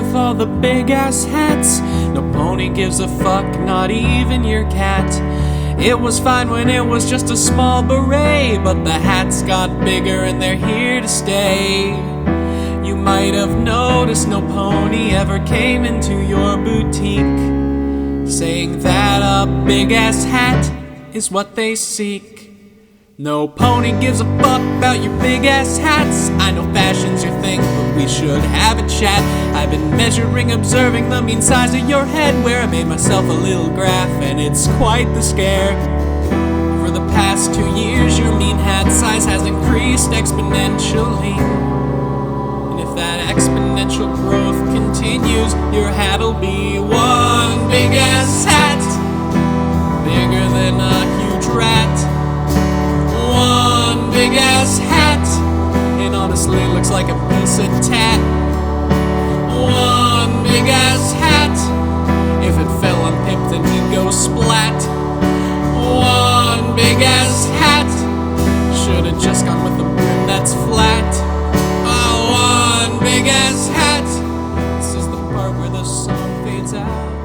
with all the big ass hats. No pony gives a fuck, not even your cat. It was fine when it was just a small beret, but the hats got bigger and they're here to stay. You might have noticed no pony ever came into your boutique, saying that a big ass hat is what they seek. No pony gives a fuck about your big ass hats. I know fashion's your thing, but we should have a chat. I've been measuring, observing the mean size of your head, where I made myself a little graph, and it's quite the scare. For the past 2 years, your mean hat size has increased exponentially. And if that exponential growth continues, your hat'll be one big ass hat, bigger than a huge rat. One big ass hat, and honestly looks like a piece of tat. One big ass hat, if it fell on Pip then he'd go splat. One big ass hat, should've just gone with the brim that's flat. Oh, one big ass hat, this is the part where the song fades out.